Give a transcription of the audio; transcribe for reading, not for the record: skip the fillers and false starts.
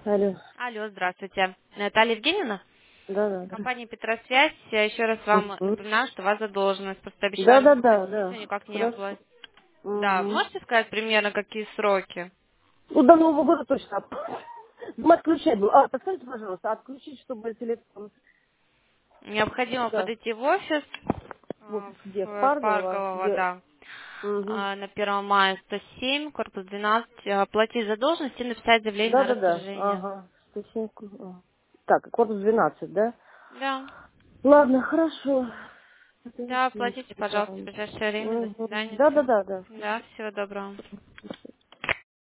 Алло. Алло, здравствуйте. Наталья Евгеньевна, Да, да, да. компания Петросвязь. Я еще раз вам Мгм. напоминаю, что у вас задолженность. Просто Да, обещали да, да, заплатить, но да. никак не Хорошо. оплатили. Да, Угу. можете сказать примерно, какие сроки? Ну, до Нового года точно. Ну, отключать был. А, подскажите, пожалуйста, отключить, чтобы телефон... Необходимо Да. подойти в офис В офис где? В в Паргово? Паркового, Где? да, Угу. на 1 мая 107, корпус 12, оплатить задолженность и написать заявление Да, на да, да. расторжение. Ага. 107. Так, корпус 12, да? Да, Ладно, хорошо. да, оплатите, пожалуйста, в ближайшее время. До Угу. свидания, Да, да, всего. да, да. Да, всего доброго.